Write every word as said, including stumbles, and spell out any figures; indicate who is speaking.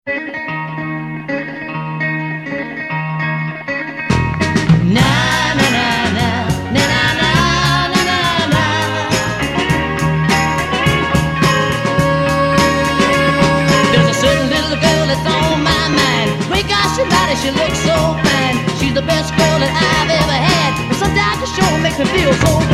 Speaker 1: She looks so fine. She's the best girl that I've ever had. And sometimes the show makes me feel so